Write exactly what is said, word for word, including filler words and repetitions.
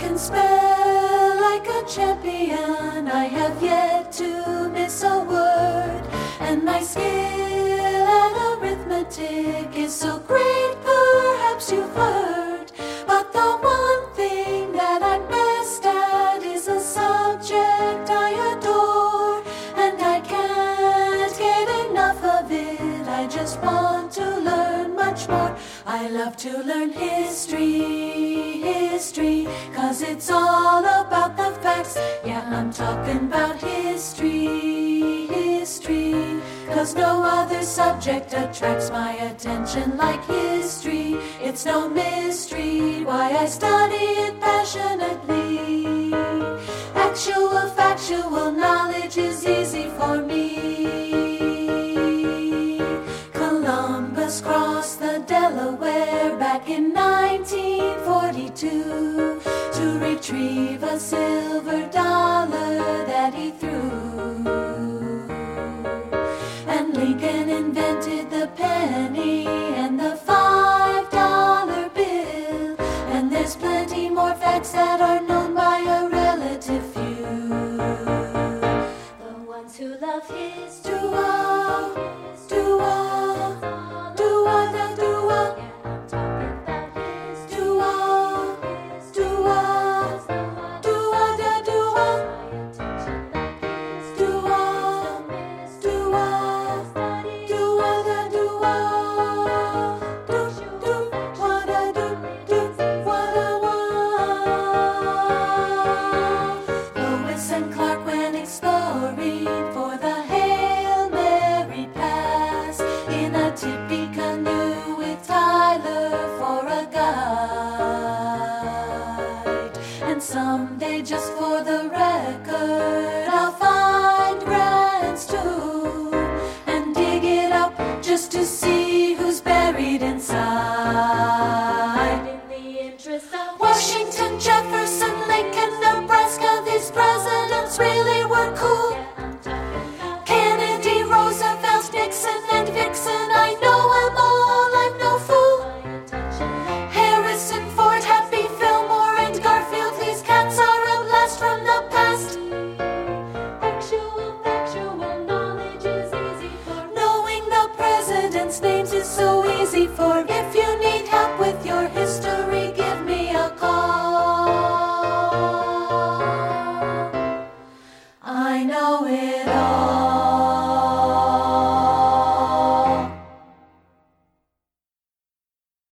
can spell like a champion. I have yet to miss a word, and my skill at arithmetic is so great, perhaps you've heard. But the one thing that I'm best at is a subject I adore, and I can't get enough of it. I just want to learn much more. I love to learn history, history, 'cause it's all about the facts. Yeah, I'm talking about history, history, 'cause no other subject attracts my attention like history. It's no mystery why I study it passionately. Actual, factual knowledge is easy for me. Columbus crossed the Delaware back in nineteen forty-two to retrieve a silver dollar that he threw. And Lincoln invented the penny and the five dollar bill. And there's plenty more facts that are known by a relative few. The ones who love his do-wah, do-wah, do-wah, da, do-wah. Do-wah, do-wah, do-wah, da, do-wah. Do-wah, do-wah, do-wah, da, do-wah. Do-do-wah, da, do-do-wah, da, wah. Lewis and Clark went exploring for the Hail Mary Pass in a tippy canoe with Tyler for a guide. And someday, just for the record, I'll find Grant's tomb and dig it up just to see who's buried inside. In the interest of Washington, Jefferson, Lincoln, Nebraska, these presidents really were cool. Kennedy, Roosevelt, Nixon, and Vixen, I know them all, I'm no fool. Harrison, Ford, Happy, Fillmore, and Garfield, these cats are a blast from the past. Actual, factual knowledge is easy for knowing the president's names is so easy for. If you need help with your history,